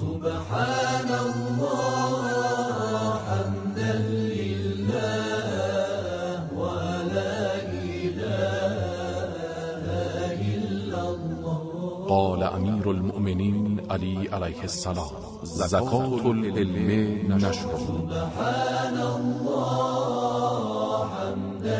سبحان الله حمدا لله ولا إله إلا الله. قال امیر المؤمنین علی علیه السلام: زکات العلم نشر. سبحان الله حمدا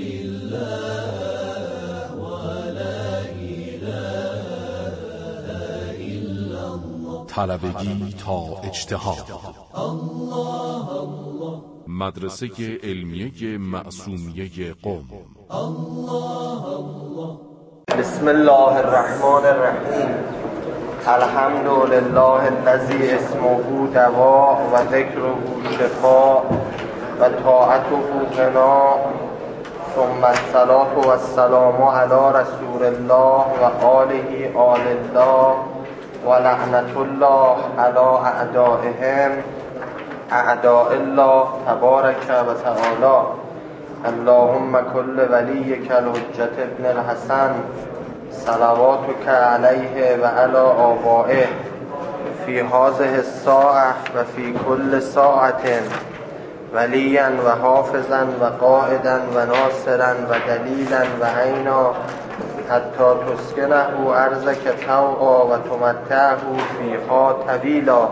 لله ولا إله إلا الله. طلبگی تا اجتهاد. الله الله. مدرسه علمیه معصومیه قم. الله الله. بسم الله الرحمن الرحیم. الحمد لله الذی اسمه دوا و ذکره شفا و طاعته غنا، ثم الصلاة و السلام علی رسول الله و آله آل الله و لعنت الله علی اعدائهم اعداء الله تبارک و تعالی. اللهم کل ولیک الحجة ابن الحسن صلواتک علیه و علی آبائه فی هذه الساعة و فی کل ساعة ولیا و حافظا و قائدا و ناصرا و دلیلا و عینا حتی تسکنه ارضک طوعا و تمتعه فیها طویلا.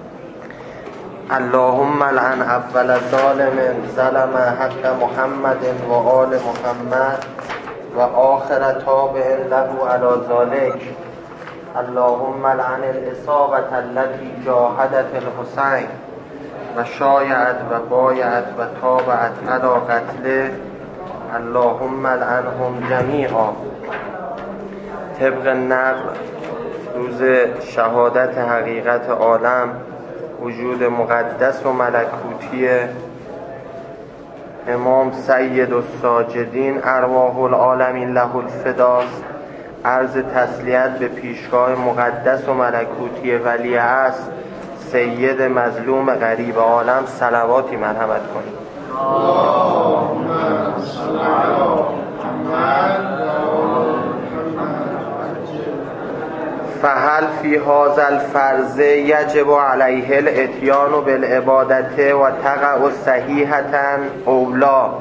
اللهم لعن اول ظالم ظلم حق محمد و آل محمد و آخر تابع له علی ذلک. اللهم لعن الاصابة التي جاهدت الحسین و شایعت و بایعت و تابعت علی قتله. اللهم لعنهم جمیعا. طبق نقل روز شهادت حقیقت عالم، وجود مقدس و ملکوتی امام سید الساجدین ارواح العالمین له الفداست، عرض تسلیت به پیشگاه مقدس و ملکوتی ولی است سید مظلوم غریب عالم صلواتی مرحمت کنید. اللهم صل علی محمد. فهل فی هذا الفرض یجب علیه الاتیان بالعبادت و تقع صحیحة اولا.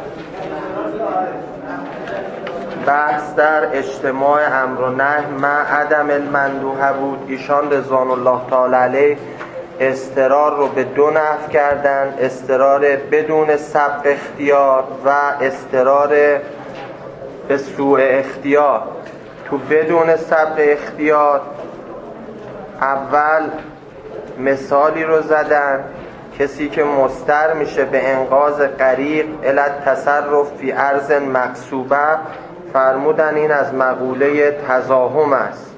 بحث در اجتماع امر و نهی مع عدم المندوحه بود. ایشان رضوان الله تعالی علیه اضطرار رو به دو نحو کردن: اضطرار بدون سبق اختیار و اضطرار به سوء اختیار. تو بدون سبق اختیار اول مثالی رو زدن: کسی که مضطر میشه به انقاذ غریق الی التصرف فی ارض مغصوبه، فرمودن این از مقوله تزاحم است.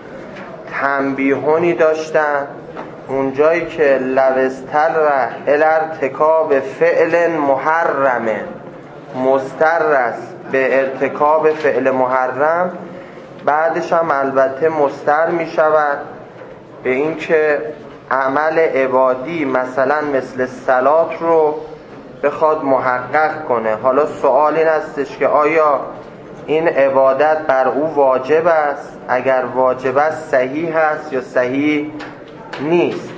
تنبیهانی داشتن اونجایی که لو استر الی ارتکاب فعل محرم، مضطر است به ارتکاب فعل محرم، بعدش هم البته مضطر می شود به این که عمل عبادی مثلا مثل صلات رو بخواد محقق کنه. حالا سوال این هستش که آیا این عبادت بر او واجب است؟ اگر واجب است صحیح است یا صحیح نیست؟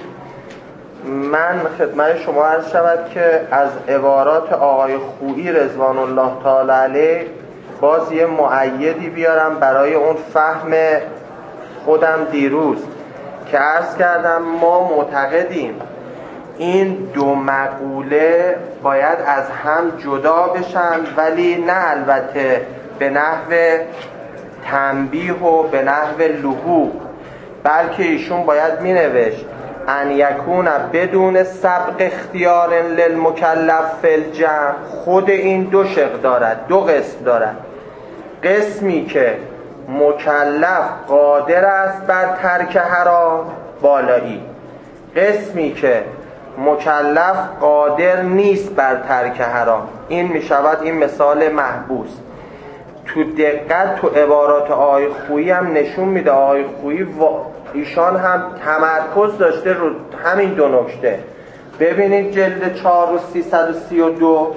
من خدمت شما عرض شود که از عبارات آقای خویی رضوان الله تعالی علیه باز یه مؤیدی بیارم برای اون فهم خودم دیروز که عرض کردم ما معتقدیم این دو مقوله باید از هم جدا بشن، ولی نه البته به نحو تنبیه و به نحو لحوق، بلکه ایشون باید می نوشت ان یکون بدون سبق اختیار للمکلف فی الجمع. خود این دو شق دارد، دو قسم دارد: قسمی که مکلف قادر است بر ترک حرام بالایی، قسمی که مکلف قادر نیست بر ترک حرام. این می شود این مثال محبوس. تو دقت تو عبارات آقای خویی هم نشون میده آقای خویی ایشان هم تمرکز داشته رو همین دو نکته. ببینید جلد 4 و 332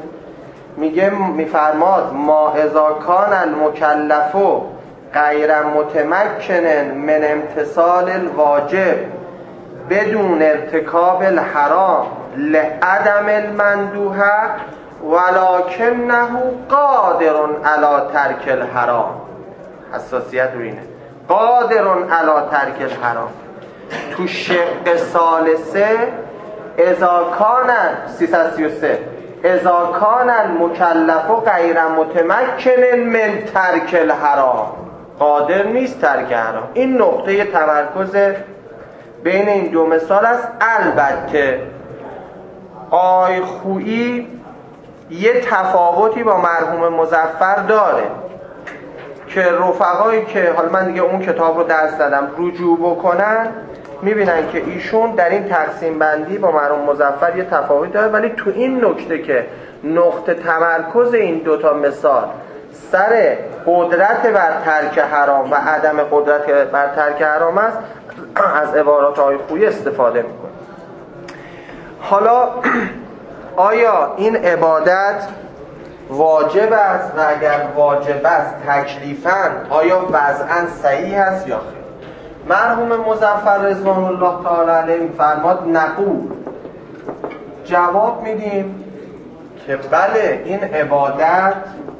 میفرماد ما اذا کان المکلف غیر متمکن من امتثال الواجب بدون ارتکاب الحرام لعدم المندوحه ولکنه قادر علی ترک الحرام. حساسیت رو اینه، قادر علی ترک الحرام. تو شق ثالثه اذا کان 333 اذا کان المکلف غیر متمکن من ترک الحرام، قادر نیست ترک حرام. این نقطه تمرکز بین این دو مثال است. البته آی خویی یه تفاوتی با مرحوم مظفر داره که رفقایی که حالا من دیگه اون کتاب رو درس دادم رجوع بکنن میبینن که ایشون در این تقسیم بندی با مرحوم مظفر یه تفاوت داره، ولی تو این نکته که نقطه تمرکز این دوتا مثال سر قدرت بر ترک حرام و عدم قدرت بر ترک حرام است، از عبارات آقای خویی استفاده میکنه. حالا آیا این عبادت واجب است و اگر واجب است تکلیفاً آیا وضعاً صحیح است یا خیر؟ مرحوم مظفر رضوان الله تعالی علیه می‌فرماد نقول. جواب میدیم که بله این عبادت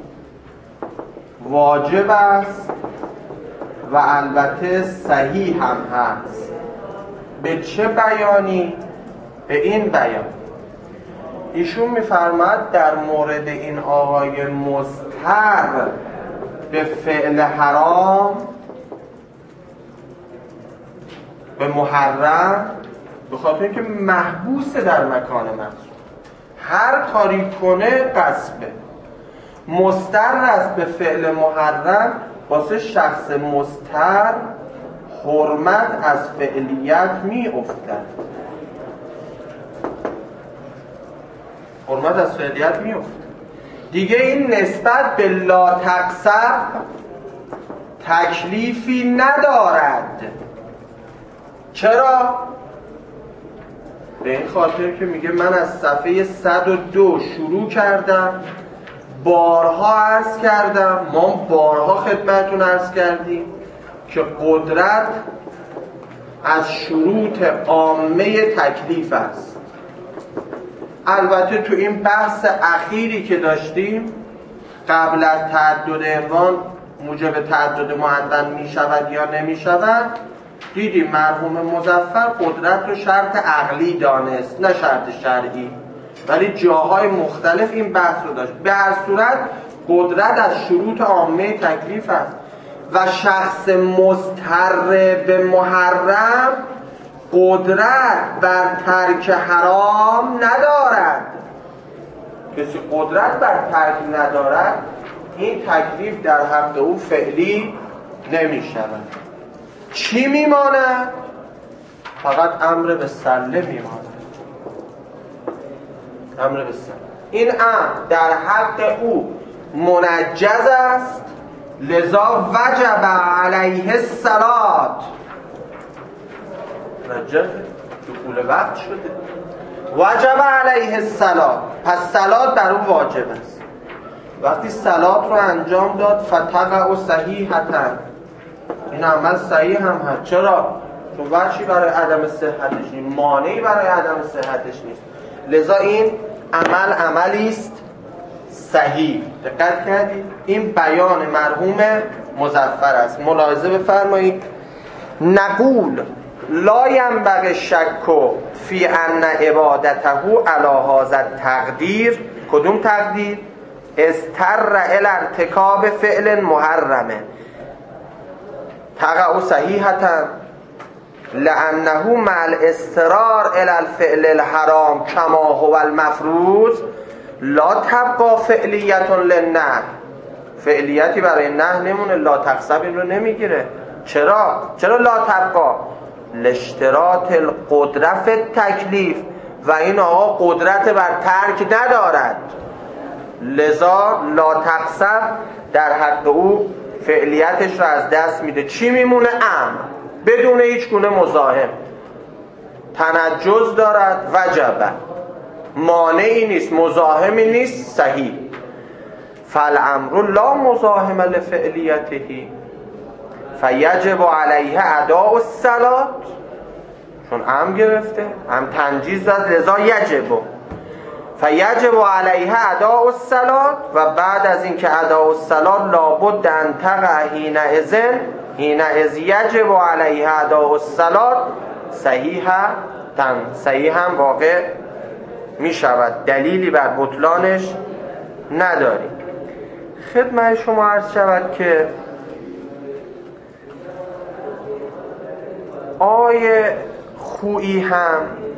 واجب است و البته صحیح هم هست. به چه بیانی؟ به این بیان. ایشون میفرماد در مورد این آقای مضطر به فعل حرام، به محرم، به خاطر اینکه محبوس در مکان محرم، هر کاری کنه غصبه، مضطر است به فعل محرم. واسه شخص مضطر حرمت از فعلیت می افتد، حرمت از فعلیت می افتد دیگه. این نسبت به لا تقصب تکلیفی ندارد. چرا؟ به این خاطر که میگه من از صفحه 102 شروع کردم، بارها عرض کردم، ما بارها خدمتون عرض کردیم که قدرت از شروط عامه تکلیف است. البته تو این بحث اخیری که داشتیم قبل از تعدد عنوان موجب تعدد معین می شود یا نمی شود، دیدیم مرحوم مظفر قدرت رو شرط عقلی دانست نه شرط شرعی، ولی جاهای مختلف این بحث رو داشت. به هر صورت قدرت از شروط عامه تکلیف است و شخص مضطر به محرم قدرت بر ترک حرام ندارد. کسی قدرت بر ترک ندارد، این تکلیف در حق او فعلی نمی شود. چی میماند؟ فقط امر به سله میماند. امر به سله. این امر در حق او منجز است، لذا وجب علیه الصلاة. منجز دخول وقت شده، وجب علیه الصلاة، پس صلات بر او واجب است. وقتی صلات رو انجام داد فتقع صحیحتاً، این عمل صحیح هم هست. چرا؟ چون وجهی برای عدم صحتش نیست، مانعی برای عدم صحتش نیست، لذا این عمل عملی است صحیح. دقت کردید؟ این بیان مرحوم مظفر است. ملاحظه بفرمایید. نقول لا ينبغي الشک فی ان عبادته علی هذا التقدیر. کدوم تقدیر؟ استر الی ارتکاب فعل محرمه تقع صحیحتا لانه مع الاضطرار الی الفعل الحرام کما هو المفروض لا تبقى فعلیت للنهی. فعلیتی برای نهی نمونه. لا تقصب این رو نمیگیره. چرا لا تبقى؟ لاشتراط القدرة فی التکلیف، و این آقا قدرت بر ترک ندارد، لذا لا تقصب در حق او فعلیتش رو از دست میده. چی میمونه؟ امر بدون هیچ گونه مزاحم. تنجز دارد، وجبه، مانعی نیست، مزاحمی نیست، صحیح. فالامر لا مزاحم لفعلیته فیجب علیه اداء الصلاة. چون ام گرفته، ام تنجیز داد، لذا یجب فیجب علیه اداء الصلاة و بعد از اینکه اداء الصلاة لابد ان تقع حینئذ یجب علیه اداء الصلاة صحیحا واقع می شود، دلیلی بر بطلانش نداریم. خدمت شما عرض شود که آیه خویی هم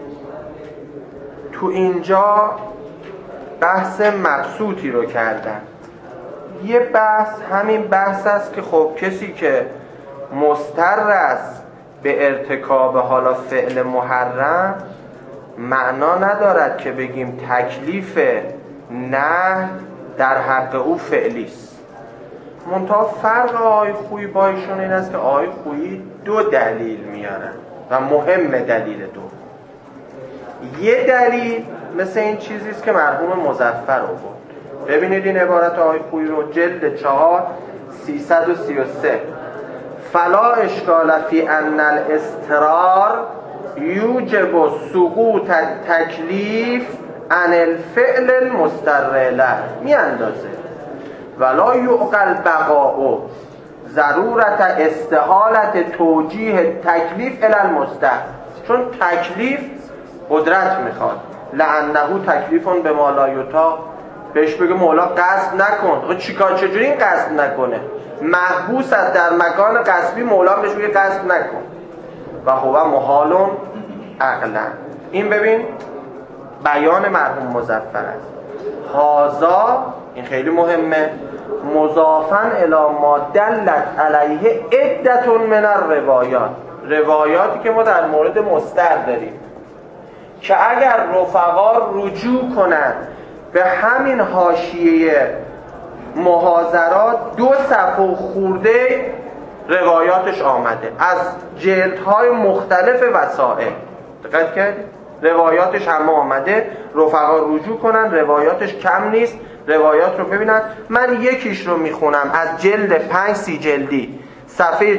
تو اینجا بحث مبسوطی رو کردن. یه بحث همین بحث است که خب کسی که مضطر است به ارتکاب حالا فعل محرم، معنا ندارد که بگیم تکلیف نه در حق او فعلی است. منتها فرق آقای خویی با ایشون این است که آقای خویی دو دلیل میارن و مهم دلیل دو. یه دلیل مثل این چیزی است که مرحوم مظفر آورد. ببینید این عبارت آقای خویی رو، جلد 4 333: فلا اشکال فی ان الاضطرار یوجب سقوط التکلیف عن الفعل المضطر له میاندازه ولا یعقل بقاء ضرورت استحالت توجیه تکلیف الی المستحق، چون تکلیف قدرت میخواد. لانه تکلیفون به ما لا یطاق، بهش بگه مولا قصد نکن. چیکار چجوری این قصد نکنه؟ محبوس از در مکان قصبی، مولا بهش بگه قصد نکن و هو محال عقلا. این ببین بیان مرحوم مظفر است. هازا، این خیلی مهمه، مضافاً الی ما دلت علیه عدة من الروایات، روایاتی که ما در مورد مضطر داریم که اگر رفقا رجوع کنند به همین حاشیه محاضرات 2 صفحه خورده روایاتش آمده از جلدهای مختلف وسائل. دقت کردید؟ روایاتش همه آمده، رفقا رجوع کنن، روایاتش کم نیست. روایات رو ببینن، من یکیش رو میخونم از جلد 5 30 جلدی صفحه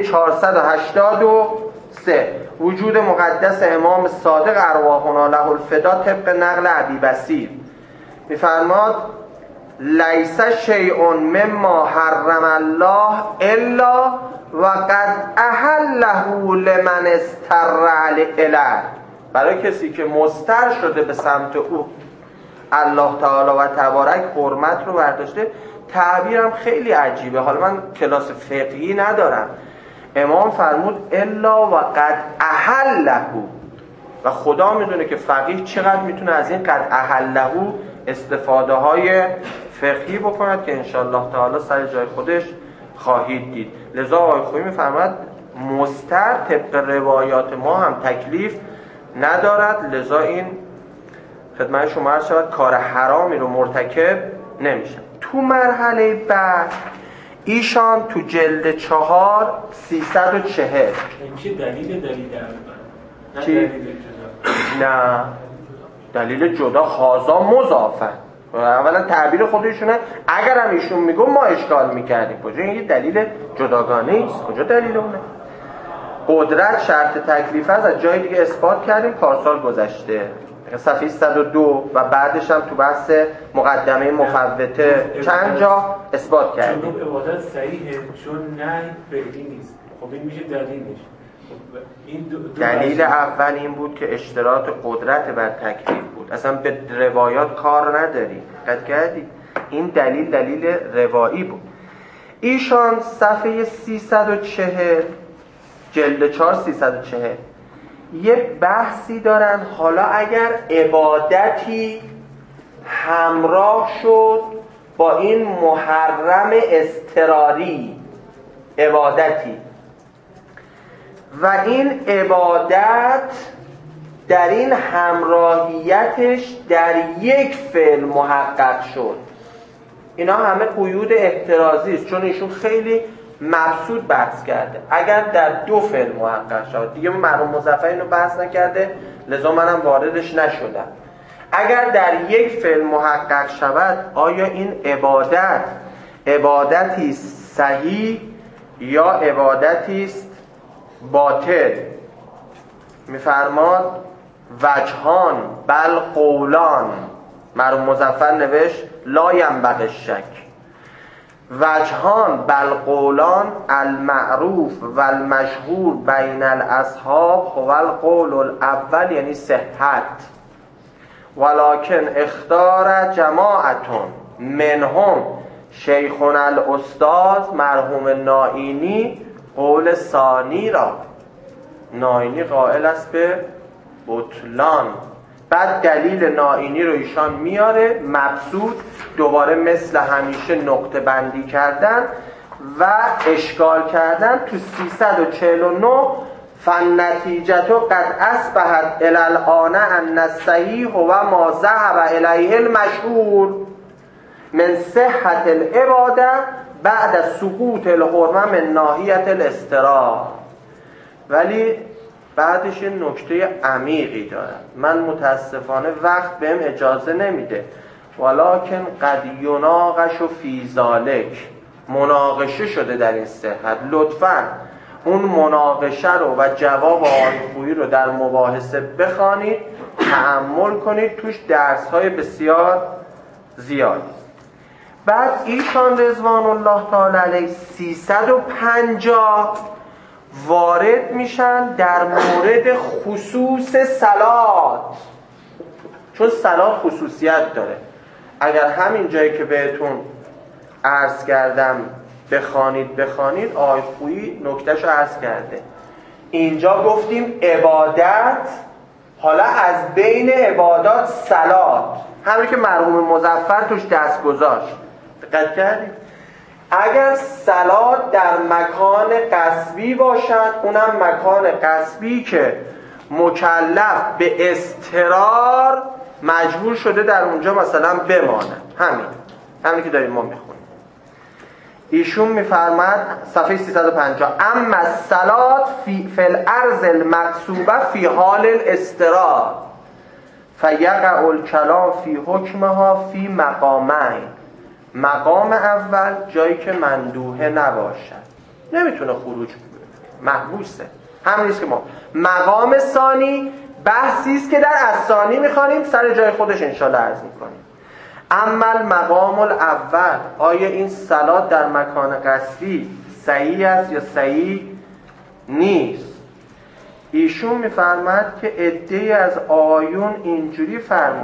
483: وجود مقدس امام صادق ارواحنا له الفدا طبق نقل ابی بصیر میفرماد: لیس شیء مما حرم الله الا وقد احله لمن استر الیه، برای کسی که مضطر شده به سمت او الله تعالی و تبارک حرمت رو برداشته. تعبیرم خیلی عجیبه، حالا من کلاس فقهی ندارم. امام فرمود الا وقد احله، و خدا میدونه که فقیه چقدر میتونه از این قد احله استفاده های فقهی بکند که انشاءالله تعالی سر جای خودش خواهید دید. لذا آقای خویی میفرماد مضطر طبق روایات ما هم تکلیف ندارد، لذا این خدمت شما عرض شود کار حرامی رو مرتکب نمیشه. تو مرحله بعد ایشان تو جلد 4 340 چه دلیل چی؟ نه دلیل جدا، خازا مضافه. اولا تعبیر خودشونه، اگر هم ایشون میگم ما اشکال میکردیم. کجا این یه دلیل جداگانه ایست؟ کجا دلیل اونه؟ قدرت شرط تکلیف از جای دیگه اثبات کردیم پارسال گذشته، صفحه 102 و بعدش هم تو بحث مقدمه مفوته چند جا اثبات کردیم. چون عبادت صحیحه، چون نه فعلی نیست. خب این میشه دلیلش. دلیل اول این بود که اشتراط قدرت بر تکلیف بود، اصلا به روایات کار نداری. دقت کردی؟ این دلیل روایی بود. ایشان صفحه 340 جلد 4 340 یه بحثی دارن. حالا اگر عبادتی همراه شد با این محرم اضطراری، عبادتی و این عبادت در این همراهیتش در یک فعل محقق شد، اینا همه قیود احترازی است، چون ایشون خیلی مبسوط بحث کرده. اگر در 2 فعل محقق شد، دیگه مرحوم مظفر اینو بحث نکرده، لذا منم واردش نشدم. اگر در یک فعل محقق شود، آیا این عبادتی صحیح یا عبادتی است باطل؟ میفرماد وجهان بل قولان، مرحوم مظفر نوشت لا ینبغی الشک، وجهان بل قولان المعروف و المشهور بین الاصحاب هو القول الاول، یعنی صحت، ولکن اختار جماعتون منهم شیخنا الاستاذ مرحوم نائینی قول ثانی را. نائینی قائل است به بطلان. بعد دلیل نائینی رو ایشان میاره، مبسوط دوباره مثل همیشه نقطه بندی کردن و اشکال کردن تو 349 فالنتیجة قد اصبحت الی الآن ان الصحیح و ما ذهب الیه المشهور من صحة العباده بعد سقوط الحرمه من ناحیة الاستراح. ولی بعدش این نکته عمیقی داره، من متاسفانه وقت بهم اجازه نمیده. ولکن قد یناقش فی ذالک، مناقشه شده در این صحت. لطفاً اون مناقشه رو و جواب آقای خویی رو در مباحثه بخوانید، تأمل کنید، توش درس‌های بسیار زیادی. بعد ایشان رضوان الله تعالی علیه 350 وارد میشن در مورد خصوص صلات، چون صلات خصوصیت داره. اگر همین جایی که بهتون عرض کردم بخوانید آقای خویی نکتهشو عرض کرده. اینجا گفتیم عبادت، حالا از بین عبادات صلات، همین که مرحوم مظفر توش دست گذاشت. دقت کردید؟ اگر صلات در مکان غصبی باشد، اونم مکان غصبی که مکلف به اضطرار مجبور شده در اونجا مثلا بماند، همین که داریم ما میخونیم. ایشون میفرماد صفحه 350 اما الصلات فی الارض المقصوبه فی حال الاضطرار فیقع الکلام فی حکمها فی مقامین. مقام اول جایی که مندوحه نباشد، نمیتونه خروج محبوسه، همین است که ما. مقام ثانی بحثی است که در الثانی میخوانیم، سر جای خودش انشالله عرض میکنیم. اما المقام الاول، آیا این صلات در مکان قصدی صحیح است یا صحیح نیست؟ ایشون میفرماد که عده‌ای از آیون اینجوری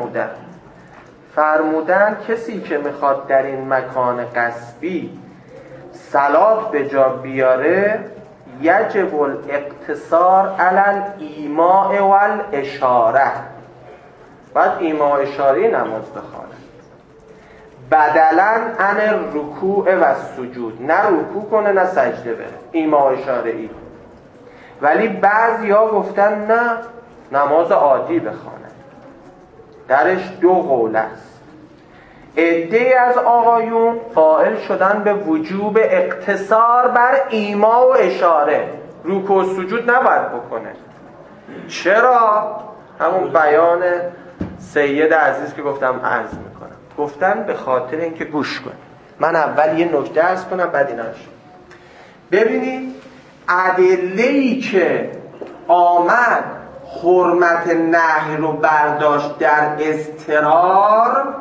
فرمودن کسی که میخواد در این مکان غصبی صلات به جا بیاره یجب الاقتصار علی الایماء والاشاره، باید ایماء و اشاره نماز بخونه، بدلاً عن الرکوع و سجود، نه رکوع کنه نه سجده بره، ایماء و اشاره ای. ولی بعضیا گفتن نه، نماز عادی بخونه. درش دو قول است. عده‌ای از آقایون قائل شدن به وجوب اقتصار بر ایما و اشاره، رکوع و سجود نباید بکنه. چرا؟ همون بیان سید عزیز که گفتم عرض میکنم. گفتن به خاطر اینکه گوش کن، من اول یه نکته عرض کنم بعد ایناش. ببینید ادله‌ای که آمد حرمت نهی رو برداشت در اضطرار،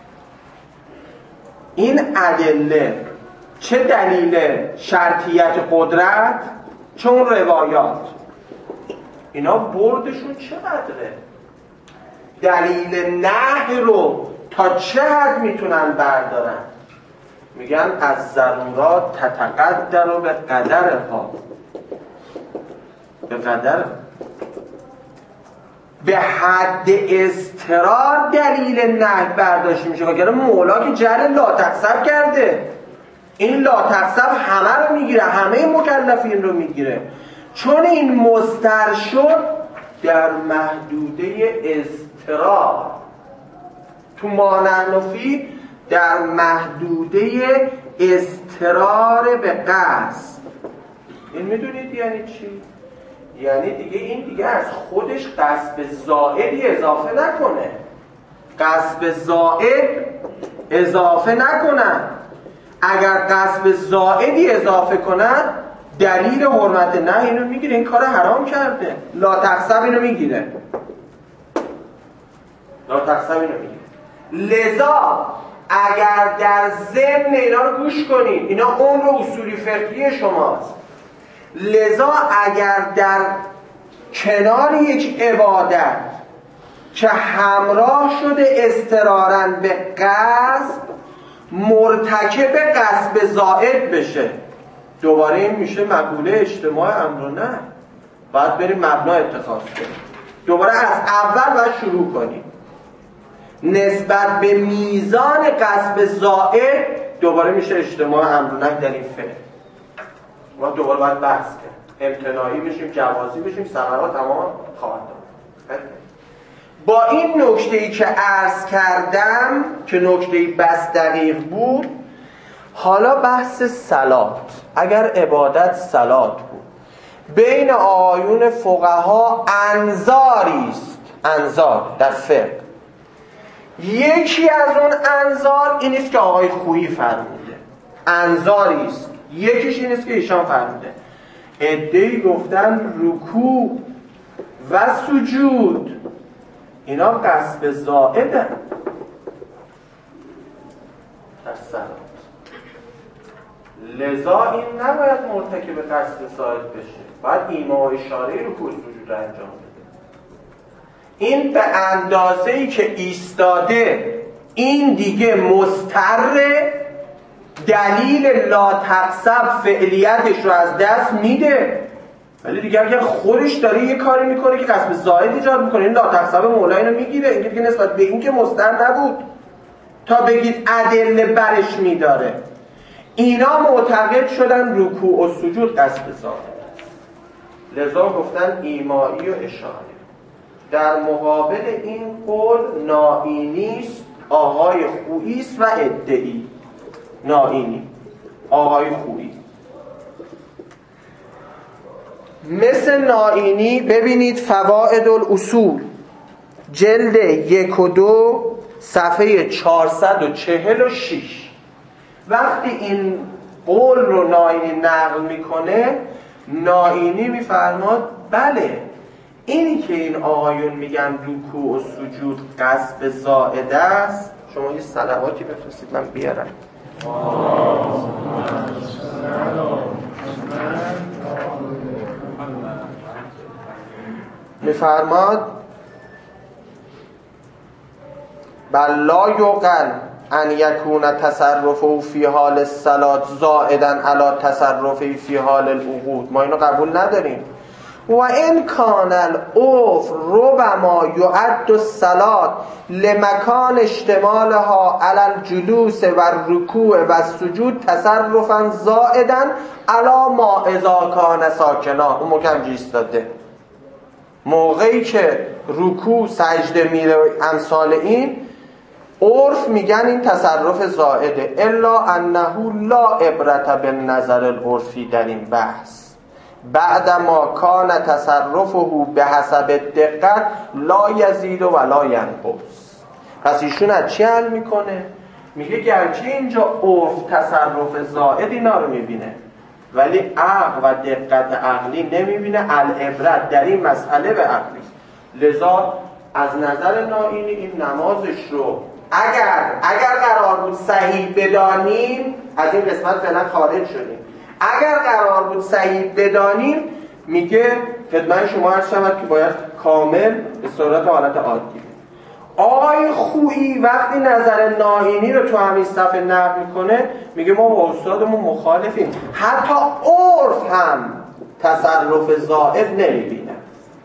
این ادله چه دلیل شرطیت قدرت، چون روایات اینا بردشون چقدره، دلیل نهی رو تا چه حد میتونن بردارن. میگن از ضرورات تتقدر و به قدرها، به قدر، به حد اضطرار دلیل نهی برداشت میشه. وگرنه مولا که جعل لا تقصب کرده، این لا تقصب همه رو میگیره، همه مکلفین رو میگیره. چون این مضطر شد در محدوده اضطرار، تو مانعنفی در محدوده اضطرار به قصد. این میدونید یعنی چی؟ یعنی دیگه این دیگه از خودش قصب زائدی اضافه نکنه، قصب زائد اضافه نکنن. اگر قصب زائدی اضافه کنن دلیل حرمت نه اینو میگیره، این کار حرام کرده. لا تقسم اینو میگیره، لا تقسم اینو میگیره. لذا اگر در ضمن اینا رو گوش کنید، اینا اون رو اصولی فقهی شماست، لذا اگر در کنار یک عبادت که همراه شده اضطراراً به قصد مرتکب قصد زائد بشه، دوباره این میشه مقوله اجتماع امر و نهی، باید بریم مبنا اتخاذ کنیم، دوباره از اول باید شروع کنیم نسبت به میزان قصد زائد، دوباره میشه اجتماع امر و نهی در این فعل. ما دوباره باید بحث کنیم، امتناعی بشیم، جوازی بشیم، ثمرات تمام خواهد داد. با این نکته‌ای که عرض کردم که نکته‌ای بس دقیق بود، حالا بحث صلات. اگر عبادت صلات بود، بین آیون فقها انظاری است، انظار در فقه. یکی از اون انظار این است که آقای خویی فرموده، انظاری است. یکیش این است که ایشان فرموده. عده‌ای گفتن رکوع و سجود اینا قصد زائدن در صلات، لذا این نباید مرتکب قصد زائد بشه، باید ایما و اشاره رکوع و سجود رو انجام بده. این به اندازه‌ای که ایستاده این دیگه مضطر، دلیل لا تقصب فعلیتش رو از دست میده، ولی دیگه اگر خودش داره یه کاری میکنه که قصد زائد ایجاد میکنه، این لا تقصب مولا اینو میگیره. این دیگه نسبت به این که مضطر نبود تا بگید ادله برش میداره. اینا معتقد شدن رکوع و سجود قصد زائد است، لذا گفتن ایمایی و اشاره. در مقابل این قول نائینیست، آقای خوییست و ادعی. نائینی آقای خویی. مثل نائینی ببینید فوائد الاصول جلد 1 و 2 صفحه 446. وقتی این قول رو نائینی نقل میکنه، نائینی میفرماد بله اینی که این آقایون میگن رکوع و سجود قصد زائد است، شما یه صلواتی بفرستید من بیارم. میفرماد بل لا یقل ان یکون تصرفه فی حال الصلاة زائدا علی تصرفه فی حال العقود. ما اینو قبول نداریم. و این کان العرف ربما یعد الصلاة لمکان اشتمالها علی الجلوس و الرکوع و السجود تصرفا زائدا علی ما اذا کان ساکنا. اون موقع هم ایستاده، موقعی که رکوع سجده میره امثال این، عرف میگن این تصرف زائده، الا انه لا عبرت بالنظر العرفی در این بحث، بعد ما کان تصرفه به حسب دقت لا یزید و لا ینقص. پس ایشون از چی حل میکنه؟ میگه گرچه اینجا عرف تصرف زائد اینا رو میبینه، ولی عقل و دقت عقلی نمیبینه. العبرت در این مسئله به عقلی، لذا از نظر نائینی این نمازش رو اگر قرار بود صحیح بدانیم، از این قسمت فعلا خارج شدیم، اگر قرار بود صحیح بدانیم، میگه خدمت شما عرض شود که باید کامل به صورت حالت عادی. آقای خویی وقتی نظر نائینی رو تو همین صفحه نقل میکنه، میگه ما با استادمون مخالفیم، حتی عرف هم تصرف زائد نمیبینه،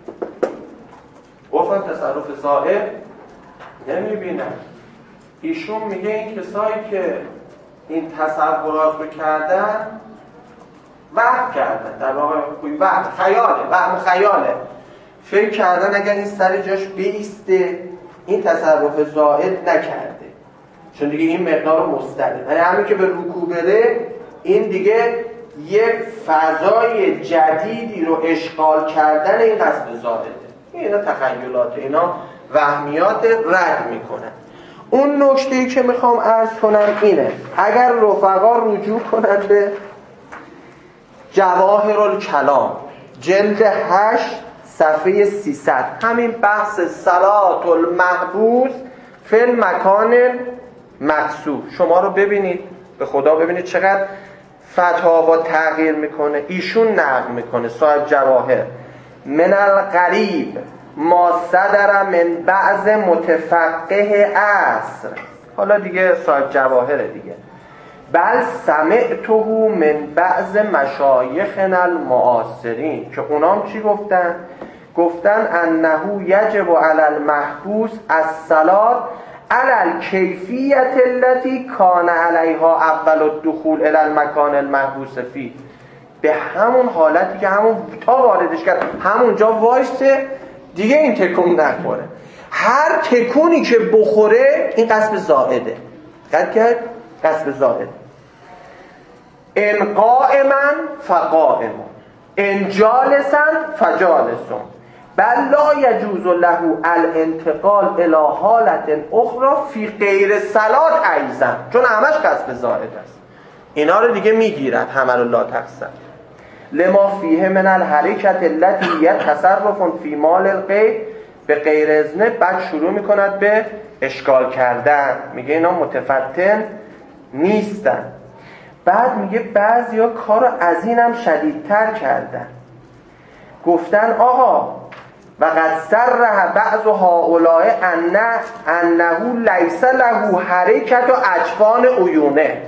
عرف هم تصرف زائد نمیبینه. ایشون میگه این کسایی که این تصورات رو کردن وهم کردن، در واقع وهم خیاله، فکر کردن اگر این سر جاش بیسته این تصرف زائد نکرده، چون دیگه این مقدار مستقیم، یعنی همین که به رکوع بره این دیگه یه فضای جدیدی رو اشغال کردن این قصد زائده. اینا تخیلات، اینا وهمیات رد میکنن. اون نکته‌ای که میخوام عرض کنم اینه، اگر رفقا رجوع کنن به جواهر الکلام جلد 8 صفحه 300 همین بحث صلات المحبوس فی المکان مقصود. شما رو ببینید، به خدا ببینید چقدر فتاوا تغییر میکنه. ایشون نقل میکنه صاحب جواهر: من الغریب ما صدر من بعض متفقه عصر. حالا دیگه صاحب جواهره دیگه. بل سمعته من بعض مشایخنا المعاصرین، که اونام چی گفتن؟ گفتن انه یجب علی المحبوس الصلاة علی الکیفیت التي کان علیها اول الدخول الی المکان المحبوس فيه. به همون حالتی که همون تا واردش کرد همونجا وایسته دیگه، این تکون نخوره. هر تکونی که بخوره این قصب زائده. قد کرد قصب زائده. ان قائما فقائم، ان جالسا فجالسون، بل لا یجوز له الانتقال الی حالت اخرى فی غیر صلات ایضا، چون همش قصب زائد است. اینا رو دیگه میگیرد همه رو لا تقصد. لما فیه من الحرکت التي یتصرف فی مال الغیر به غیر اذن. بعد شروع میکند به اشکال کردن، میگه اینا متفتن نیستن. بعد میگه بعضیا کارو از اینم شدیدتر کردن، گفتن آقا و قد صرح بعض هؤلاء انه لیس له حرکت و اجفان عیونه.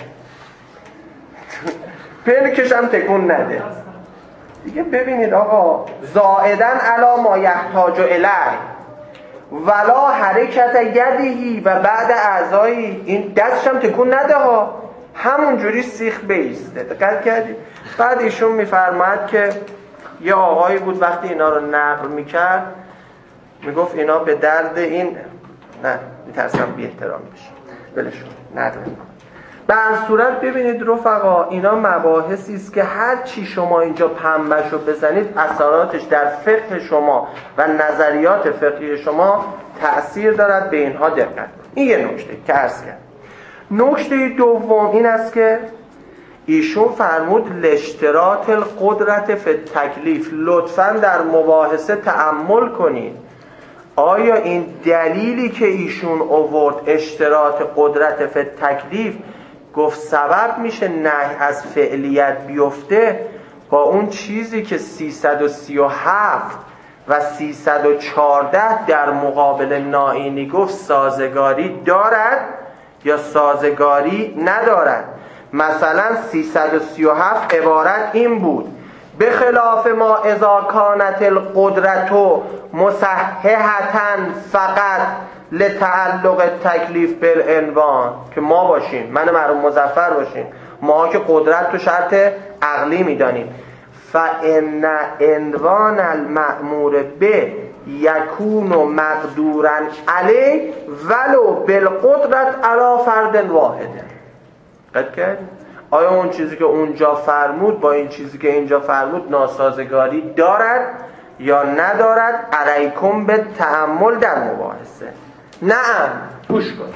پلکش هم تکون نده دیگه. ببینید آقا، زائدن علی ما یحتاج الیه ولا حرکت یدهی و بعد اعضایی، این دستش هم تکون نده ها، همون جوری سیخ بیسته. دقت کردید؟ بعد ایشون میفرماید که یه آقایی بود وقتی اینا رو نقل میکرد میگفت اینا به درد این نه میترسم بی احترام بشه، بلشون نقل میکن. به هر صورت ببینید رفقا، اینا مباحثی است که هر چی شما اینجا پنبهشو بزنید اثراتش در فقه شما و نظریات فقهی شما تأثیر دارد. به اینها دقت کنید. این یه نکته که عرض کرد. نکته دوم این است که ایشون فرمود لاشتراط القدرت فی التکلیف. لطفاً در مباحثه تأمل کنید. آیا این دلیلی که ایشون آورد اشتراط قدرت فی التکلیف گفت سبب میشه نهی از فعلیت بیفته، با اون چیزی که 337 و 314 در مقابل نائینی گفت سازگاری دارد یا سازگاری ندارد؟ مثلا 337 عبارت این بود: به خلاف ما اذا کانت القدرت مصححة فقط لتعلق تکلیف بالعنوان، که ما باشیم، من مرحوم مظفر باشیم، ما که قدرت تو شرط عقلی میدانیم. فان عنوان المأمور به یکون مقدورا علیه ولو بالقدرت علی فرد واحد. قد کرد؟ آیا اون چیزی که اونجا فرمود با این چیزی که اینجا فرمود ناسازگاری دارد یا ندارد؟ علیکم به تأمل در مباحثه. نعم، گوش کن.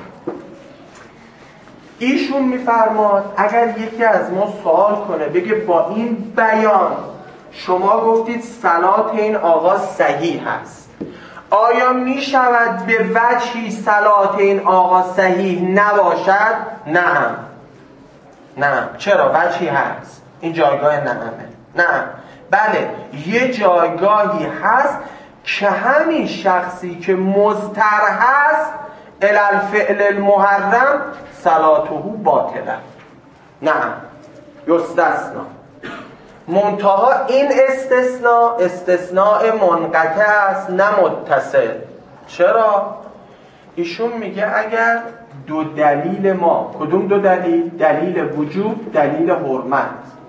ایشون میفرماد اگر یکی از ما سوال کنه بگه با این بیان شما گفتید صلات این آقا صحیح هست، آیا میشود به وجهی صلات این آقا صحیح نباشد؟ نعم. نعم. چرا؟ وجهی هست. این جایگاه نعمه. نعم. بله، یه جایگاهی هست که همین شخصی که مضطر هست الی الفعل المحرم صلاته باطله. نعم، یستثنا. منتها این استثناء منقطع است نه متصل. چرا؟ ایشون میگه اگر دو دلیل ما، کدوم دو دلیل؟ دلیل وجوب، دلیل حرمت،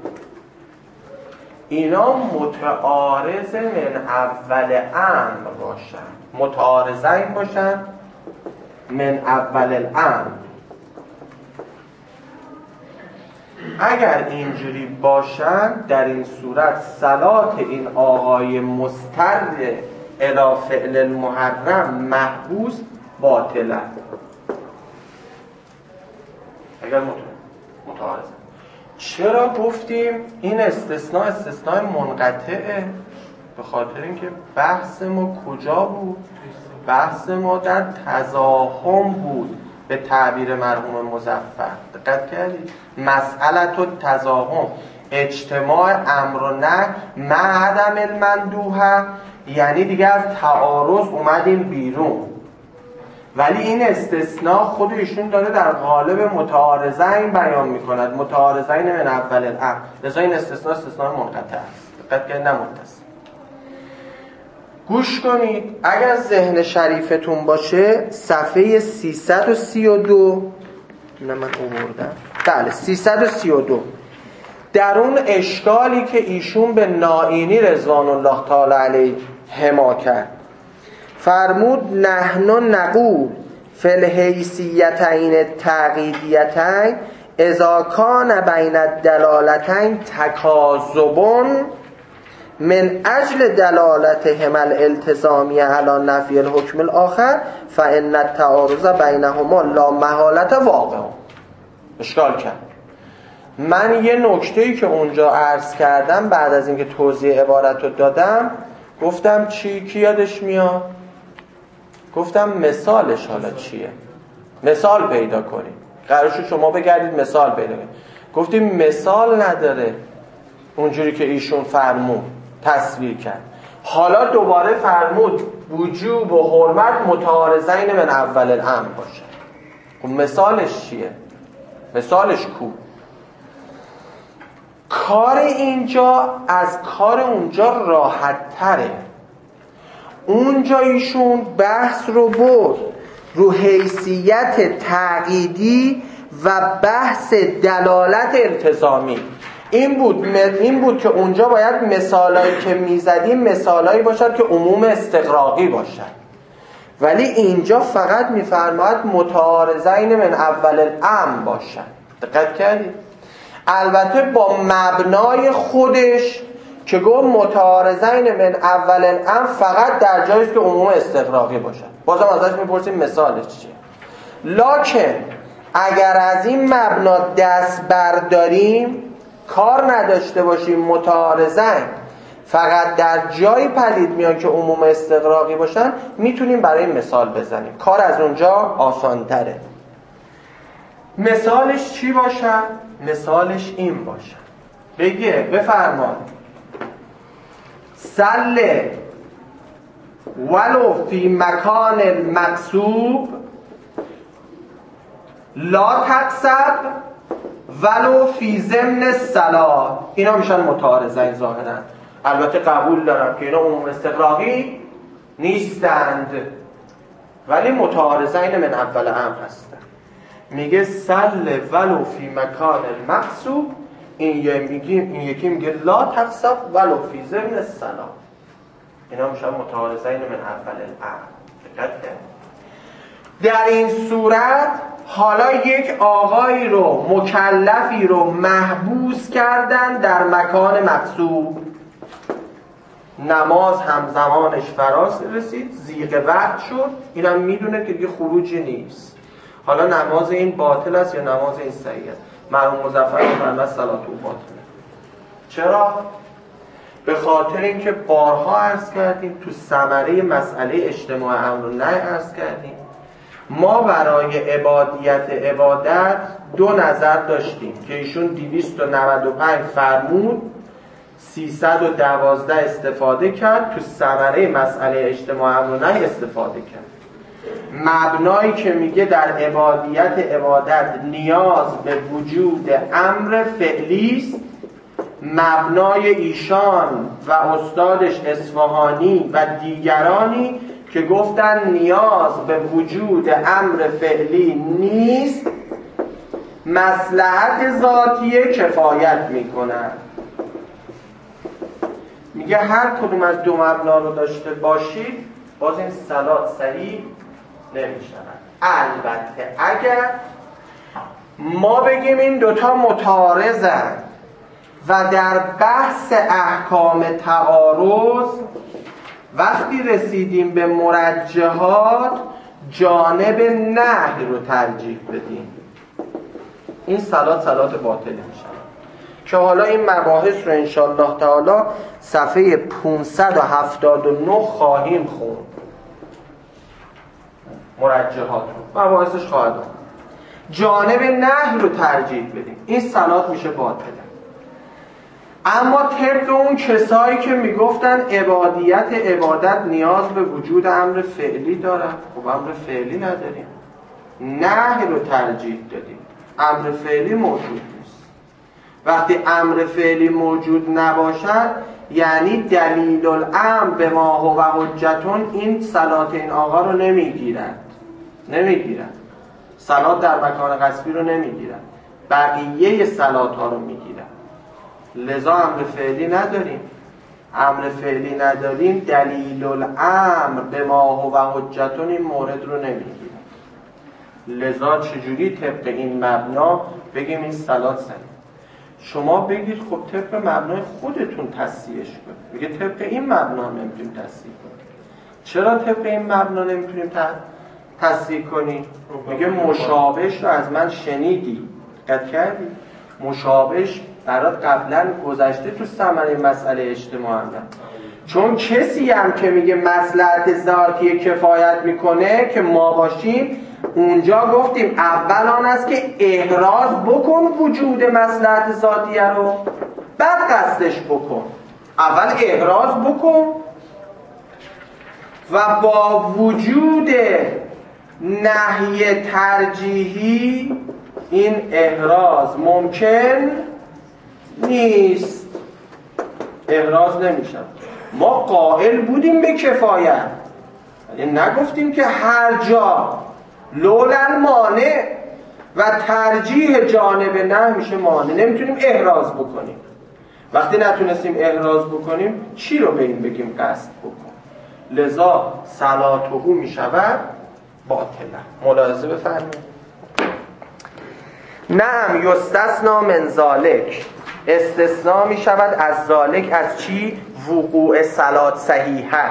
اینا متعارض من اول امر باشن، متعارضین باشن من اول الامر. اگر اینجوری باشن در این صورت صلات این آقای مضطر الی فعل المحرم محبوس باطله. اگر متعارض. چرا گفتیم این استثناء منقطعه؟ به خاطر اینکه بحث ما کجا بود؟ بحث ما در تزاحم بود به تعبیر مرحوم مظفر. دقت کردید؟ مسئله تو تزاحم، اجتماع امر و نهی مع عدم المندوحه، یعنی دیگه از تعارض اومدیم بیرون. ولی این استثناء خود ایشون داره در قالب متعارضین بیان میکند، متعارضین من اول الامر، لذا این استثناء منقطع است. دقت کنید، نه متصل. گوش کنید، اگر ذهن شریفتون باشه صفحه 332 نه من آوردم، بله 332، در اون اشکالی که ایشون به نائینی رضوان الله تعالی علیه حما کرد، فرمود نحن نقول فی الحیثیتین التعقیدیتین اذا کان بین الدلالتین تکاذب من اجل دلالتهما الالتزامیه علی نفی الحکم الاخر فان التعارض بینهما لا محالة واقع. اشکال کرد. من یه نکته‌ای که اونجا عرض کردم بعد از اینکه توضیح عبارت رو دادم، گفتم چی؟ کی یادش میاد؟ گفتم مثالش حالا چیه؟ مثال پیدا کنید. قرارش شما بگردید مثال پیدا کنید. گفتیم مثال نداره اونجوری که ایشون فرمود تصویر کرد. حالا دوباره فرمود وجوب و حرمت متعارضین من اول الامر باشه. خب مثالش چیه؟ مثالش کو؟ کار اینجا از کار اونجا راحت تره. اونجا ایشون بحث رو برد رو حیثیت تعقیدی و بحث دلالت التزامی. این بود که اونجا باید مثالایی که میزدیم مثالایی باشد که عموم استغراقی باشد، ولی اینجا فقط میفرماید متعارضین من اول الامر باشد. دقت کردید؟ البته با مبنای خودش که گفت متعارضین من اول الامر فقط در جایی که عموم استغراقی باشد. بازم ازش میپرسیم مثالش چیه. لکن اگر از این مبنا دست برداریم، کار نداشته باشیم متعارضین فقط در جایی پدید میان که عموم استغراقی باشن، میتونیم برای مثال بزنیم. کار از اونجا آسان تره. مثالش چی باشه؟ مثالش این باشه، بگه بفرمایید صل ولو فی مکان المقصوب لا تقصب ولو فی ضمن الصلاة. اینا میشن متعارضین ظاهرا. البته قبول دارم که اینا عموم استغراقی نیستند، ولی متعارضین من اول امر هستند. میگه صل ولو فی مکان المقصوب، این یکی میگه لا تقصب ولو فی ضمن الصلاة. اینا میشن متعارضین من اول الامر. دقت کنید. در این صورت حالا یک آقایی رو، مکلفی رو محبوس کردن در مکان مقصود. نماز همزمانش فراز رسید، زیغ وقت شد، اینم میدونه که دیگه خروجی نیست. حالا نماز این باطل است یا نماز این صحیح است؟ مرحوم مظفر فرمود صلات او باطله. چرا؟ به خاطر اینکه بارها عرض کردیم تو ثمره مسئله اجتماع امر و نهی عرض کردیم، ما برای عبادت دو نظر داشتیم که ایشون 295 فرمود، 312 استفاده کرد، تو ثمره مسئله اجتماع امر و نهی استفاده کرد. مبنایی که میگه در عبادت نیاز به وجود امر فعلی است، مبنای ایشان و استادش اصفهانی و دیگرانی که گفتن نیاز به وجود امر فعلی نیست، مصلحت ذاتیه کفایت میکنن. میگه هر کدوم از دو مبنا رو داشته باشید باز این صلات صحیح نمیشود. البته اگر ما بگیم این دوتا متعارضن و در بحث احکام تعارض وقتی رسیدیم به مرجحات جانب نهی رو ترجیح بدیم، این صلات باطل میشه. که حالا این مباحث رو انشاءالله تعالی صفحه 579 خواهیم خوند. مرجحات رو مباحثش خواهد بود. جانب نهی رو ترجیح بدیم، این صلات میشه باطله. اما طبق اون کسایی که میگفتن عبادت نیاز به وجود امر فعلی داره، خب امر فعلی نداریم، نهی رو ترجیح دادیم، امر فعلی موجود نیست. وقتی امر فعلی موجود نباشد یعنی دلیل الامر به ما هو حجتون این صلات این آقا رو نمیگیرد، صلات در مکان قصبی رو نمیگیرد، بقیه صلات ها رو میگیرد. لذا امر فعلی نداریم، دلیل الامر به ما هو حجتون این مورد رو نمیگیرد. لذا چجوری طبق این مبنا بگیم این صلات صحیح؟ شما بگید خب طبق مبنای خودتون تصحیحش کنید. میگه طبق این مبنا نمیتونیم تصحیح کنیم. چرا طبق این مبنا نمیتونیم تصحیح کنیم؟ میگه مشابهش رو از من شنیدی، دقت کردی؟ مشابهش برات قبلا گذشته تو ثمره مسئله اجتماع هم. چون کسی هم که میگه مصلحت ذاتی کفایت میکنه که ما باشیم، اونجا گفتیم اول آن است که احراز بکن وجود مصلحت ذاتیه رو، بعد قصدش بکن. اول احراز بکن و با وجود نهی ترجیحی این احراز ممکن نیست، احراز نمیشه. ما قائل بودیم به کفایت، ولی نگفتیم که هر جا لولا مانع و ترجیح جانب نه میشه مانع، نمیتونیم احراز بکنیم. وقتی نتونستیم احراز بکنیم چی رو به این بگیم قصد بکن؟ لذا صلاته میشود باطله. ملاحظه بفرمایید. نعم یستثنا من ذالک، استثناء می شود از ذالک. از چی؟ وقوع صلات صحیحه.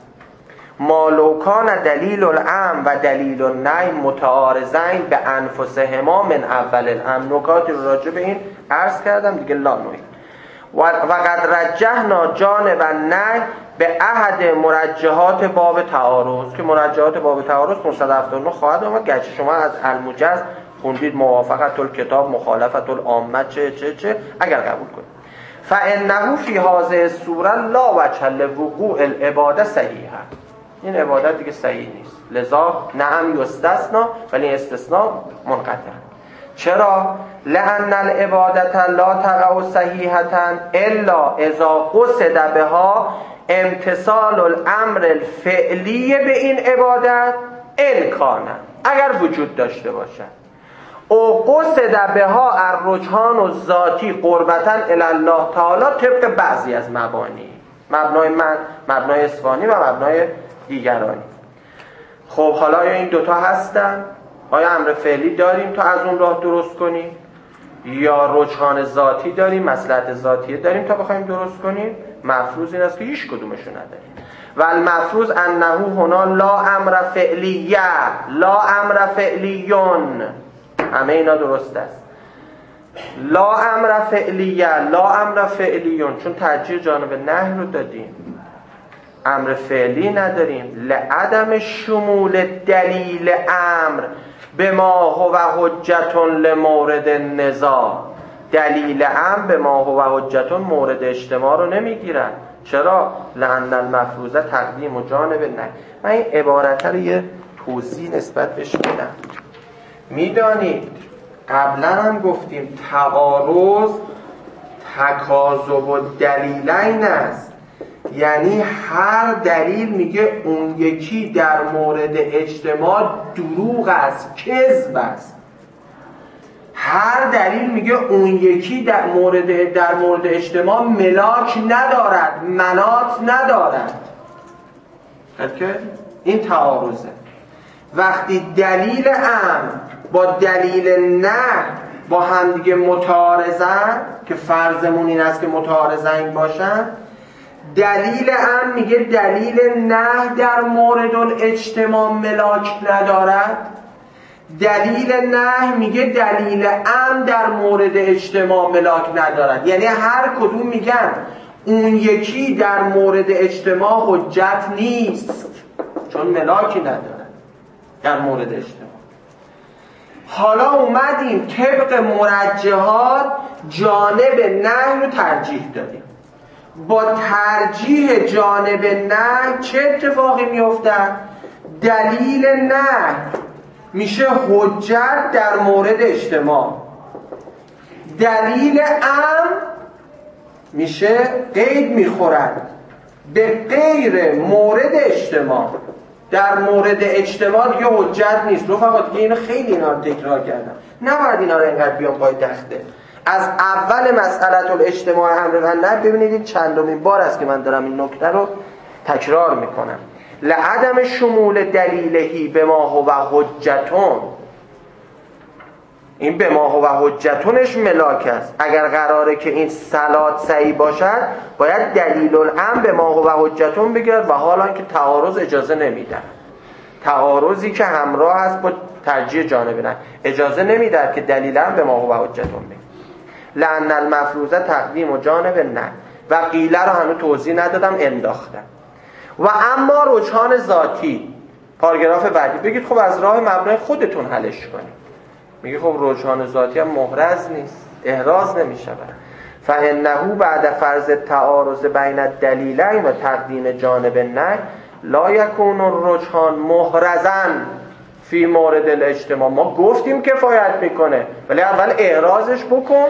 ما لو کان دلیل الامر و دلیل النهی متعارضین به انفسهما من اول الامر. نکاتی رو راجع به این عرض کردم دیگه، لا نوعی. و قد رجحنا جانب النهی به احد مرجحات باب تعارض، که مرجحات باب تعارض 579 خواهد آمد. گرچه شما از الموجز خوندید موافقت الکتاب مخالفت العامه چه اگر قبول کنید. فانه فی هذه الصوره لا وجه لوقوع العباده صحیحه. این عبادت دیگه صحیح نیست. لذا نعم یستثنا، ولی استثناء منقطع. چرا؟ لأن العبادة لا تقع صحیحة الا اذا قصد بها امتثال الامر الفعلی به این عبادت الکانه، اگر وجود داشته باشد. او قصد بها الرجحان الذاتی قربتا الی الله تعالی طبق بعضی از مبانی، مبنای من، مبنای اصفهانی و مبنای دیگرانی. خب حالا آیا این دوتا هستن؟ آیا امر فعلی داریم تا از اون راه درست کنیم؟ یا رجحان ذاتی داریم، مصلحت ذاتی داریم تا بخوایم درست کنیم؟ مفروض این است که هیچ کدومشو نداریم. و المفروض انه هنا لا امر فعلیه لا امر فعلیون. همه اینا درست است. لا امر فعلیه لا امر فعلیون، چون ترجیح جانب نهی رو دادیم، امر فعلی نداریم. لعدم شمول دلیل امر به ما هو حجتون لمورد النزاع. دلیل امر به ما هو حجتون مورد اجتماع رو نمیگیرن. چرا؟ لأن المفروضه تقدیم و جانب نه. من این عبارت رو یه توضیح نسبت بهش میدم. میدانید قبلا هم گفتیم تعارض تکاذب و دلیلین است، یعنی هر دلیل میگه اون یکی در مورد اجتماع دروغ است، کذب است. هر دلیل میگه اون یکی در مورد اجتماع ملاک ندارد، مناط ندارد. این تعارضه. وقتی دلیل امر با دلیل نه با هم دیگه متعارضن، که فرضمون این است که متعارضن باشن، دلیل امر میگه دلیل نه در مورد الاجتماع ملاک ندارد، دلیل نهی میگه دلیل امر در مورد اجتماع ملاک ندارد، یعنی هر کدوم میگن اون یکی در مورد اجتماع حجت نیست چون ملاکی ندارد در مورد اجتماع. حالا اومدیم طبق مرجحات جانب نهی رو ترجیح دادیم. با ترجیح جانب نهی چه اتفاقی میافتد؟ دلیل نهی میشه حجت در مورد اجتماع، دلیل امر میشه قید میخورد به غیر مورد اجتماع. در مورد اجتماع دیگه حجت نیست. رفقا دیگه اینو خیلی اینا رو تکرار کردم، نباید اینا رو اینقدر بیان پای تخته. از اول مسئله الاجتماع امر و نهی ببینید این چندمین بار است که من دارم این نکته رو تکرار میکنم. لعدم شمول دلیلهی به ما هو حجتون، این به ما هو حجتونش ملاک است. اگر قراره که این صلات صحیح باشد باید دلیل الامر به ما هو حجتون بگیرد و حالا که تعارض اجازه نمیدن. تعارضی که همراه است با ترجیح جانب نهی اجازه نمیدهد که دلیل امر به ما هو حجتون بگیرد. لأن المفروضه تقدیم و جانب نهی و قیله رو هنوز توضیح ندادم انداختم. و اما رجحان ذاتی، پاراگراف بعدی، بگید خب از راه مبنای خودتون حلش کنید. میگه خب رجحان ذاتی هم محرز نیست، احراز نمیشود. فانه بعد فرض تعارض بین الدلیلین و تقدیم جانب نهی لا یکون الرجحان محرزا فی مورد الاجتماع. ما گفتیم کفایت میکنه ولی اول احرازش بکن.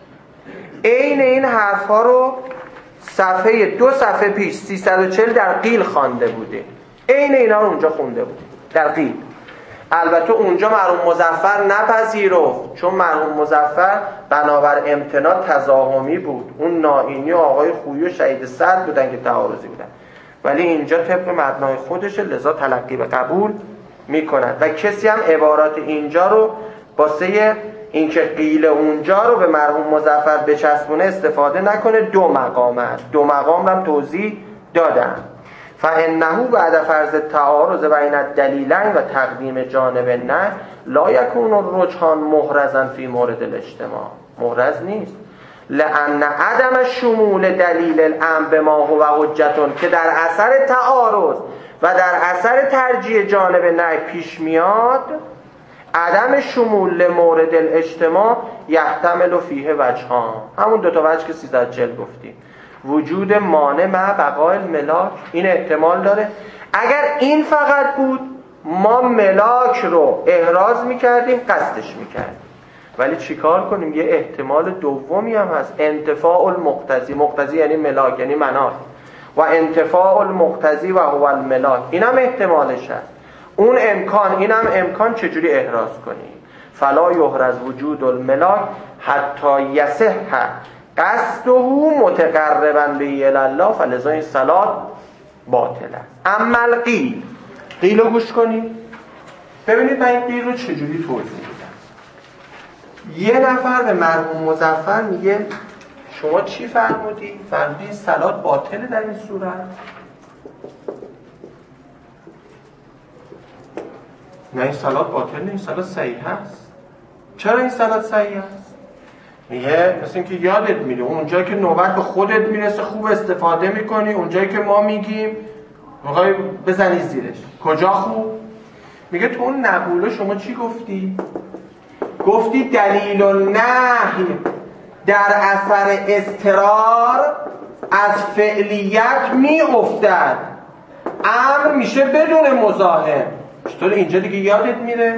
عین این حرفا رو صفحه 2 صفحه پیش 340 در قیل خوانده بوده. عین اینا رو اونجا خونده بوده در قیل. البته اونجا مرحوم مظفر نپذیرفت چون مرحوم مظفر بنابر امتناع تزاحمی بود. اون نائینی و آقای خویی و شهید صدر بودن که تعارضی بودن، ولی اینجا طبق مبنای خودشه لذا تلقی به قبول میکند و کسی هم عبارات اینجا رو واسه اینکه قیل اونجا رو به مرحوم مظفر بچسبونه استفاده نکنه. دو مقام هست، دو مقام هم توضیح دادم. فانه بعد فرض تعارض بین الدلیلین و تقدیم جانب نهی لا یکون الرجحان محرزا فی مورد الاجتماع. محرز نیست. لأن عدم شمول دلیل الامر به ما هو حجتون که در اثر تعارض و در اثر ترجیح جانب نهی پیش میاد، عدم شمول مورد الاجتماع یحتمل فیه وجهان، همون دوتا وجه که 340 گفتیم. وجود مانع مع بقای ملاک، این احتمال داره. اگر این فقط بود ما ملاک رو احراز میکردیم، قصدش میکردیم، ولی چیکار کنیم؟ یه احتمال دومی هم هست، انتفاع المقتضی. مقتضی یعنی ملاک، یعنی مناط، و انتفاع المقتضی و هو الملاک، این هم احتمالش هست. اون امکان، این هم امکان. چجوری احراز کنیم؟ فلا یحرز وجود الملاک حتی یصح قصده متقربا به الله فلذا این صلات باطله. اما القیل، قیل رو گوش کنید ببینید من این قیل رو چجوری توضیح میدم. یه نفر به مرحوم مظفر میگه شما چی فرمودی؟ فرمودی صلات باطله در این صورت؟ نه این صلات باطل نیست، این صلات صحیح هست. چرا این صلات صحیح هست؟ میگه مثل این که یادت میره اونجایی که نوبت به خودت میرسه خوب استفاده میکنی، اونجایی که ما میگیم میخوای بزنی زیرش. کجا خوب؟ میگه تو اون نقوله شما چی گفتی؟ گفتی دلیل النهی در اثر اضطرار از فعلیت میافتد، امر میشه بدون مزاحم. چطور اینجا دیگه یادت میره؟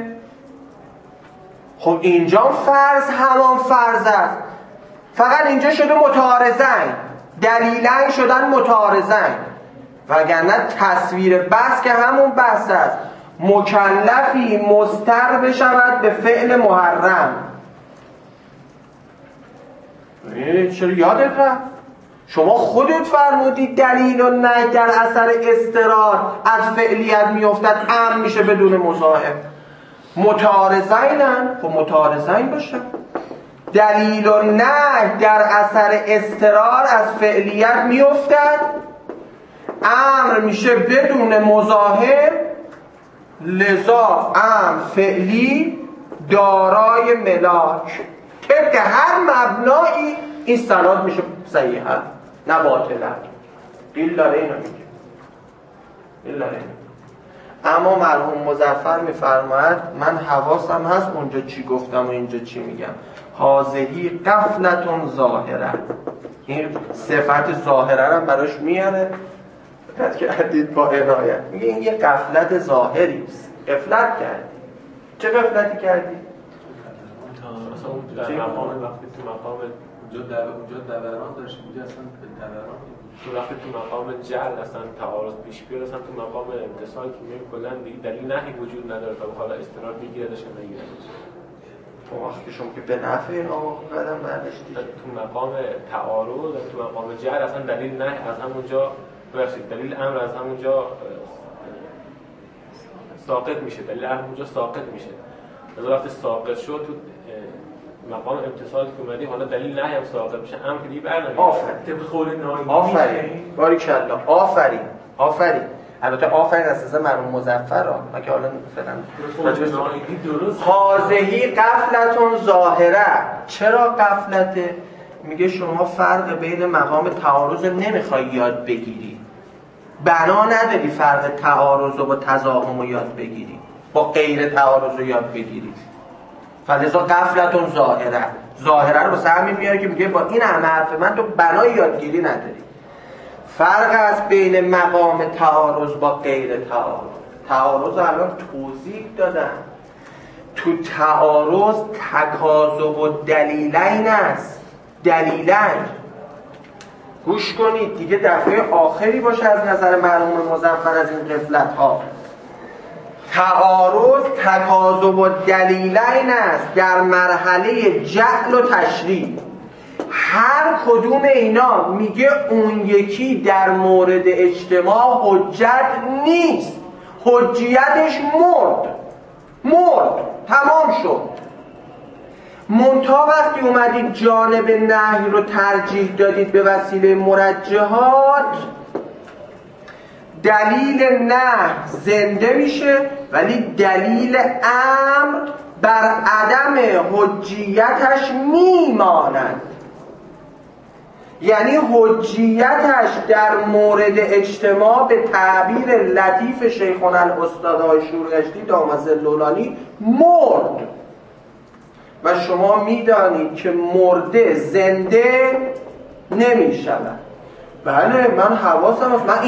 خب اینجا فرض همان فرض است، فقط اینجا شده متعارضین، دلیلین شدن متعارضین، وگرنه تصویر بحث که همون بحث است. مکلفی مضطر بشود به فعل محرم. چرا یادت رفت؟ شما خودت فرمودید دلیل و نه در اثر اضطرار از فعلیت میافتد، امر میشه بدون مزاحم. متعارضینن، خب متعارضین باشه. دلیل و نه در اثر اضطرار از فعلیت میافتد، امر میشه بدون مزاحم. لذا امر فعلی دارای ملاک، طبق هر مبنایی این سند میشه صحیحه نه باطله. دلیل داره اینو میگه، دلیل داره اینو. اما مرحوم مظفر میفرماید من حواسم هست اونجا چی گفتم و اینجا چی میگم. هازهی غفلتون ظاهره، این صفت ظاهره هم براش میاره، دقت کردید با عنایت میگه این یه غفلت ظاهری است. غفلت کردی. چه غفلتی کردی؟ مثلا اون در مقام وقتی تو مقام اونجا دوران داشت، اینجا اصلا دوران تو وقتی تو مقام جعل اصلا تعارض پیش بیاد، اصلا تو مقام امتصال که میگه کلا دیگه دلیل نهی وجود نداره تا حالا استناد میگیردش یا نگیردش. تو وقتی شما که به نفع این آقا قدم برداشتی تو مقام تعارض و تو مقام جعل اصلا دلیل نهی از همونجا ببخشید دلیل امر از همونجا ساقط میشه، دلیل امر اونجا ساقط میشه. از وقتی ساقط شد تو مقام امتصال که اومدی حالا دلیل نهی هم ساقط میشه، امر که دیگه برنمیاد. آفرین. طبق قول نهایی. آفرین. باریکالله. آفرین. آفرین. البته آفرین اساسا مرحوم مظفر ها، ما که حالا فعلا هازهی غفلتون ظاهره. چرا غفلته؟ میگه شما فرق بین مقام تعارض نمیخوای یاد بگیری، بنا نداری فرق تعارض و با تضاهم رو یاد بگیری، با غیر تعارض رو یاد بگیری. فلذا غفلتون ظاهره، ظاهره رو واسه همین میاره که میگه با این همه حرف من تو بنای یادگیری نداری. فرق است بین مقام تعارض با غیر تعارض. تعارض الان توضیح دادم. تو تعارض تکاذب و دلیلین است. دلیلین گوش کنید دیگه، دفعه آخری باشه از نظر مرحوم مظفر از این غفلت ها. تعارض تکاذب و دلیلین است در مرحله جعل و تشریع. هر کدوم اینا میگه اون یکی در مورد اجتماع حجت نیست، حجیتش مرد تمام شد. منتها وقتی اومدید جانب نهی رو ترجیح دادید به وسیله مرجحات، دلیل نه زنده میشه ولی دلیل امر بر عدم حجیتش میماند. یعنی حجیتش در مورد اجتماع به تعبیر لطیف شیخنا الاستاد آقای شورگشتی دامت ظلالانی مرد. و شما میدانید که مرده زنده نمیشود. بله من حواسم هست، من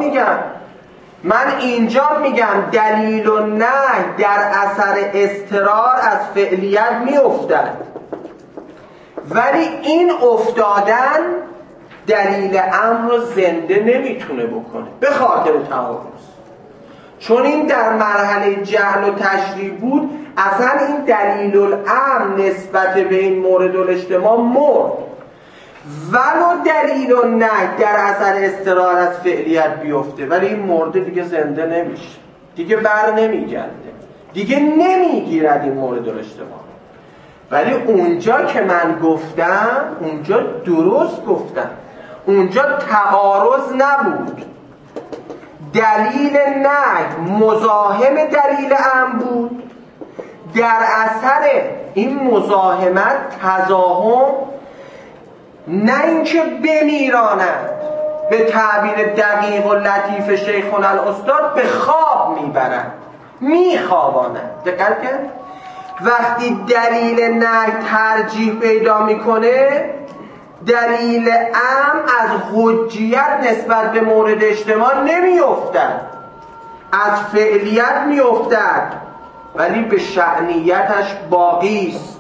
اینجا میگم دلیل و نهی در اثر اضطرار از فعلیت میافتد، ولی این افتادن دلیل امر رو زنده نمیتونه بکنه به خاطر تعارض. چون این در مرحله جهل و تشریع بود، اصلا این دلیل الامر نسبت به این مورد الاجتماع مرد. ولو دلیل و نهی در اثر اضطرار از فعلیت بیفته، ولی این مرده دیگه زنده نمیشه، دیگه بر نمیگرده، دیگه نمیگیرد این مورد الاجتماع. ولی اونجا که من گفتم، اونجا درست گفتم، اونجا تعارض نبود، دلیل نهی مزاحم دلیل امر بود. در اثر این مزاحمت تضاهم، نه اینکه بمیراند، به تعبیر دقیق و لطیف شیخنا الاستاد به خواب میبرند، میخواباند. دقت کرد؟ وقتی دلیل نهی ترجیح پیدا میکنه، دلیل امر از حجیت نسبت به مورد اجتماع نمیافتد، از فعلیت میافتد، ولی به شأنیتش باقی است،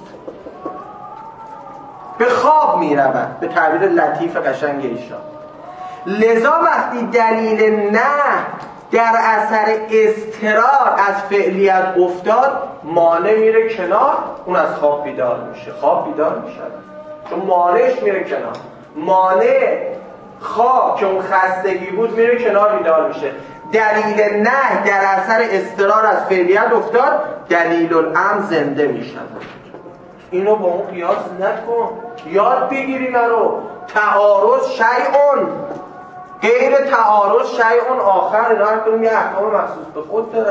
به خواب میرود، به تعبیر لطیف قشنگ ایشان. لذا وقتی دلیل نه در اثر اضطرار از فعلیت افتاد، مانع میره کنار، اون از خواب بیدار میشه. خواب بیدار میشه چون مانعش میره کنار. مانع خواب که اون خستگی بود میره کنار، بیدار میشه. دلیل نه در اثر اضطرار از فعلیت افتاد، دلیل الامر زنده میشه. اینو با اون قیاس نکن، یاد بگیری نرو. تعارض شیء، غیر تعارض شیء آخر. اینا هر کدوم یه احکام مخصوص به خود دارن.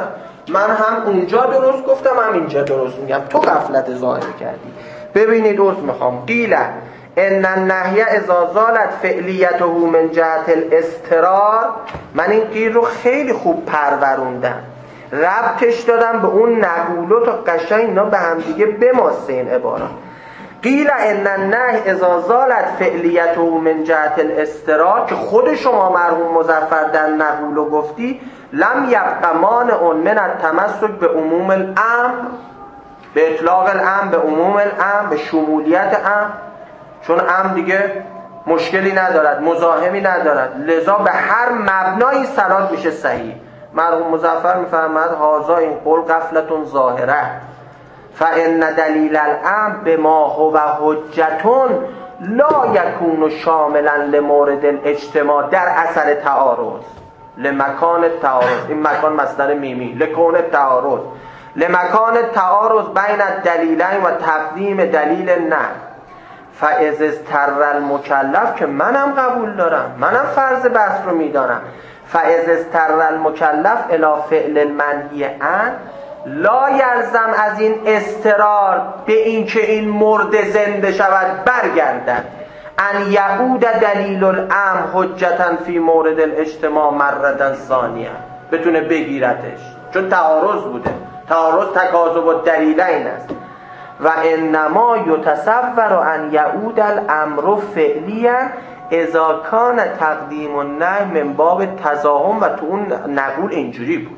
من هم اونجا درست گفتم هم اینجا درست میگم، تو غفلت ظاهر کردی. ببینید عذر میخوام. قیل ان النهی اذا زالت فعلیته من جهت الاضطرار. من این قیل رو خیلی خوب پروروندم، ربطش دادم به اون نقولو تا قشنگ اینا به هم دیگه بماسه این عبارات. قیل ان النهی اذا زالت فعلیته من جهت الاضطرار، که خود شما مرحوم مظفر در نقولو گفتی لم یبق مانع من التمسک به عموم الامر، به اطلاق الامر، به عموم الامر، به شمولیت امر، چون امر دیگه مشکلی ندارد، مزاحمی ندارد، لذا به هر مبنایی صلات میشه صحیح. مرحوم مظفر میفرماد هذا این قول غفلتون ظاهره فان دلیل الامر بما هو حجتون لا یکون شاملا لمورد الاجتماع در اثر تعارض لمکان تعارض. این مکان مصدر میمی، لکون تعارض، لمکان تعارض بین الدلیلین و تقدیم دلیل نه. فاذا اضطر المکلف، که منم قبول دارم، منم فرض بحث رو میدانم، فاذا اضطر المکلف الی فعل المنهی عنه لا یلزم از این اضطرار به این که این مرده زنده شود برگردد ان یعود دلیل الامر حجتا فی مورد الاجتماع مرة ثانیه، بتونه بگیرتش، چون تعارض بوده، تعارض تکاذب الدلیلین است. و انما یتصور ان یعود الامر فعلیا اذا کان تقدیم النهی من باب تزاحم، و تو اون نقول اینجوری بود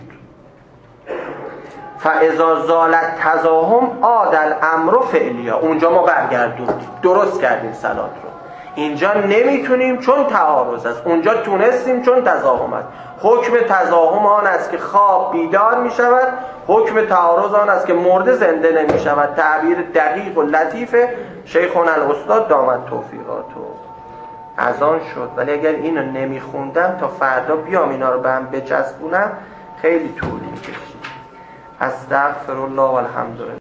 فاذا زالت تزاحم عاد الامر فعلیا، اونجا ما برگردوندیم، درست کردیم صلات رو. اینجا نمیتونیم چون تعارض است، اونجا تونستیم چون تزاحم است. حکم تزاحم آن است که خواب بیدار می شود، حکم تعارض آن است که مرده زنده نمی شود. تعبیر دقیق و لطیف شیخنا الاستاد دامت توفیقاتو. از آن شد. ولی اگر اینو نمیخوندم تا فردا بیام اینا رو به هم بچسبونم خیلی طول میکشید. استغفر الله و الحمدلله.